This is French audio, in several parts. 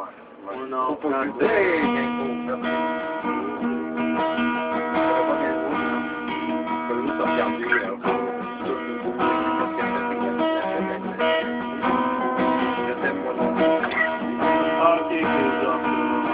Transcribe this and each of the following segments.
On en Faut prend pas que deux. Ah, ok, ok, genre.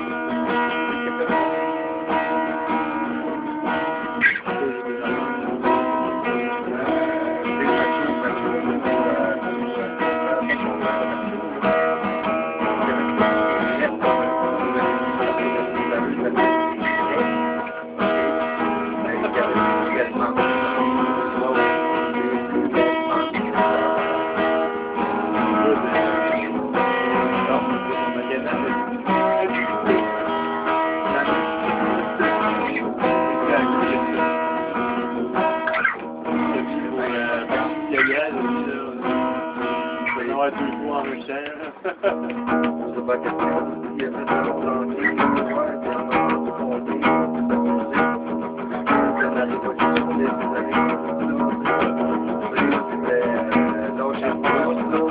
Ouais, deux fois en même temps. Je sais pas qu'est-ce qu'il y a fait ça longtemps. La révolution des années. Là,